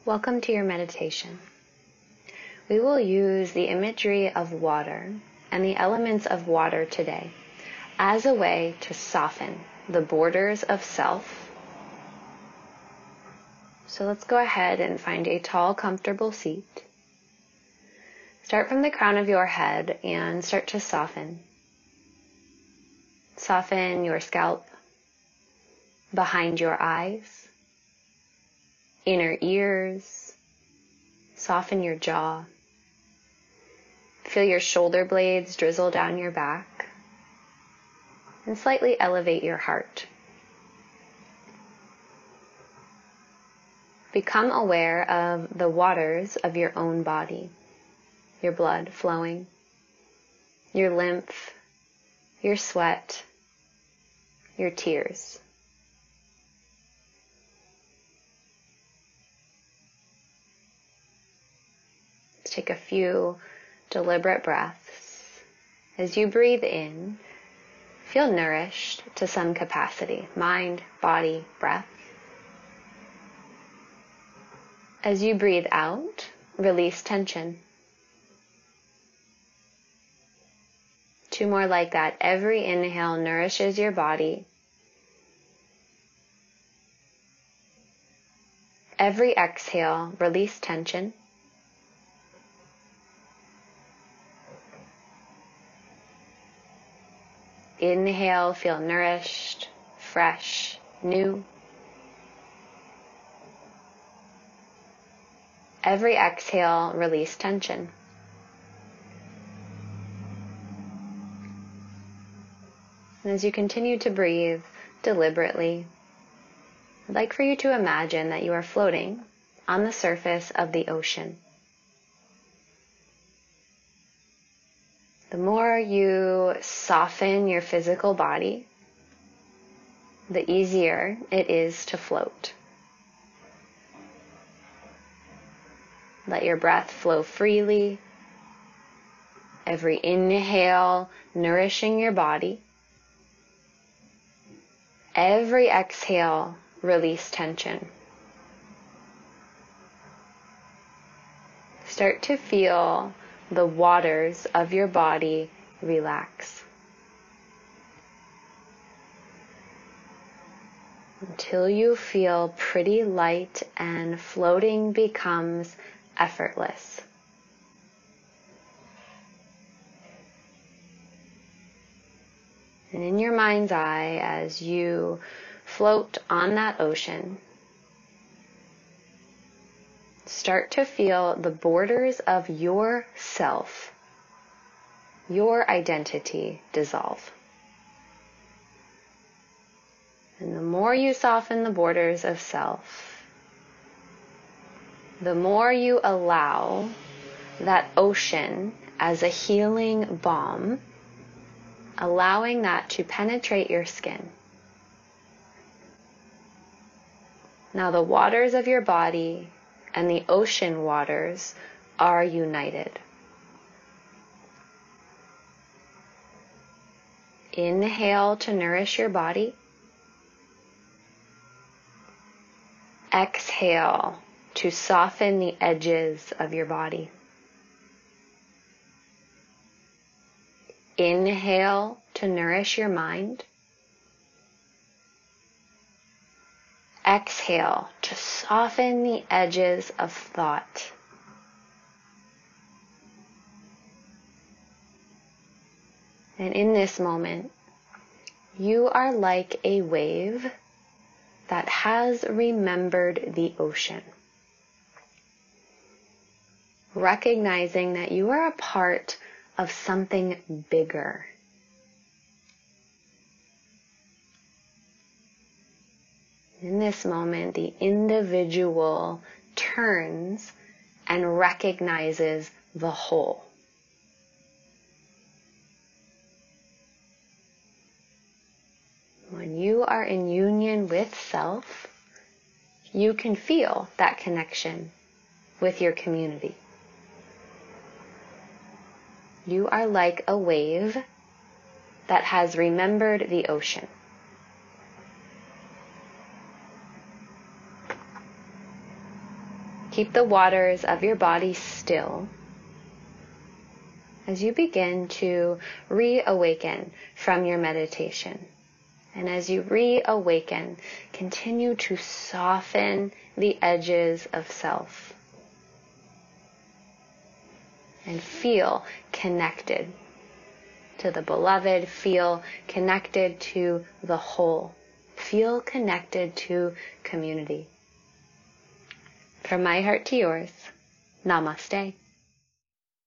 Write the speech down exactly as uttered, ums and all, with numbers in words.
Welcome to your meditation. We will use the imagery of water and the elements of water today as a way to soften the borders of self. So let's go ahead and find a tall, comfortable seat. Start from the crown of your head and start to soften. Soften your scalp, behind your eyes, inner ears, soften your jaw. Feel your shoulder blades drizzle down your back and slightly elevate your heart. Become aware of the waters of your own body, your blood flowing, your lymph, your sweat, your tears. Take a few deliberate breaths. As you breathe in, feel nourished to some capacity, mind, body, breath. As you breathe out, release tension. Two more like that. Every inhale nourishes your body. Every exhale, release tension. Inhale, feel nourished, fresh, new. Every exhale, release tension. And as you continue to breathe deliberately, I'd like for you to imagine that you are floating on the surface of the ocean. The more you soften your physical body, the easier it is to float. Let your breath flow freely. Every inhale nourishing your body. Every exhale, release tension. Start to feel the waters of your body relax. Until you feel pretty light and floating becomes effortless. And in your mind's eye, as you float on that ocean, start to feel the borders of your self, your identity dissolve. And the more you soften the borders of self, the more you allow that ocean as a healing balm, allowing that to penetrate your skin. Now the waters of your body and the ocean waters are united. Inhale to nourish your body. Exhale to soften the edges of your body. Inhale to nourish your mind. Exhale to soften the edges of thought. And in this moment, you are like a wave that has remembered the ocean. Recognizing that you are a part of something bigger. In this moment, the individual turns and recognizes the whole. When you are in union with self, you can feel that connection with your community. You are like a wave that has remembered the ocean. keep the waters of your body still as you begin to reawaken from your meditation. And as you reawaken, continue to soften the edges of self and feel connected to the beloved, feel connected to the whole, feel connected to community. From my heart to yours, namaste.